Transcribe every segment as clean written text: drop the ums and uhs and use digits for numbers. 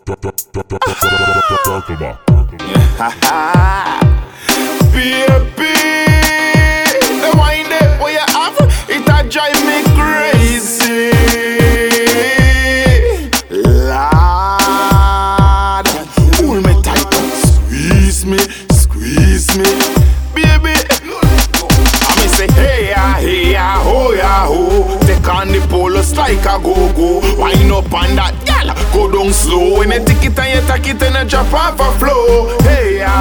Baby, the wine that what you have, it a drive me crazy. Lord, pull me tight up, squeeze me, baby. I me say hey ya, ho ya ho. Take on the polos like a go-go. Wind up on that, gal, go down slow. When you take it and you take it and you drop off a flow. Hey ya,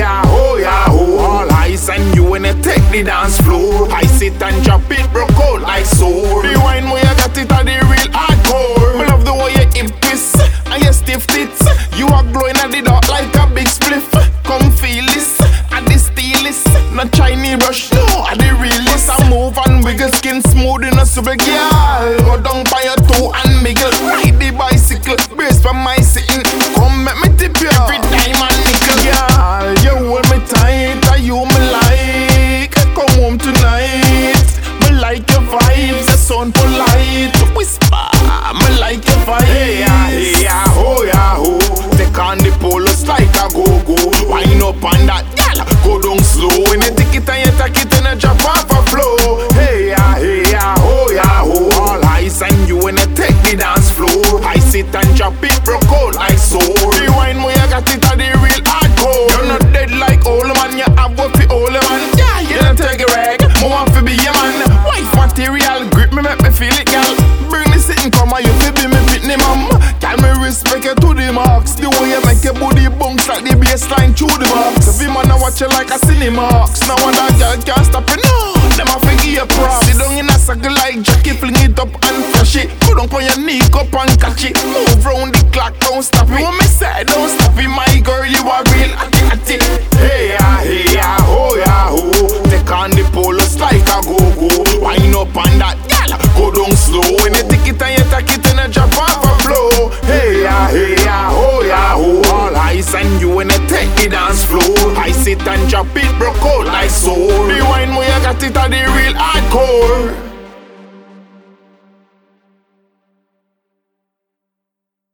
ho ya ho. All eyes on you when you take the dance floor. I sit and drop it, broke out like sword. The wine where you got it are the real hardcore. I love the way you hip twist and you stiff tits. You are glowing at the dark like a big spliff. Come feel this, at the stylist. Not Chinese brush, no, at the realist. I move and wiggle, skin smooth in a super girl. Go down by your toe and miggle. Ride the bicycle, brace for my sitting. Come make me tip you every time and nickel. Girl, you hold me tight, and you me like. Come home tonight. Me like your vibes, you sound polite. Whisper, me like your vibes. Hey ya, ho ya ho. Take on the polos like a go-go. Wind up on that, gal, go down slow. When you take it and you take it and you drop off a flow. Hey ya, ho ya ho. All eyes on you when you take the dance floor. I sit and drop it, broke out like sword. The wine where you got it are the real hardcore. You're not dead like old man, you have what fi old man. Yeah, you don't take a rag, more fi be your man. Wife material, grip me, make me feel it, gal. Bring the sitting, come on, you fi be me pitney mom. Can me respect you to the max. The way you make your booty bounce like the baseline through the box. Every man I watch you like a Cinemax. Now one that girl can't stop it, no. Them a figure your props. Sit down in a circle like Jackie, fling it up and flash it. Go down on your knee, up and catch it. Move round the clock, don't stop it. When me say don't stop it, my girl, you are real atty. Hey ya, ho ya ho. Take on the polos like a go-go. Wind up on that, gal, go down slow. When you take it and you take it and you drop off a flow. Hey ya, ho ya ho. All eyes on you when you take the dance floor. I sit and drop it, broke out like sword. The wine where you got it are the real hardcore.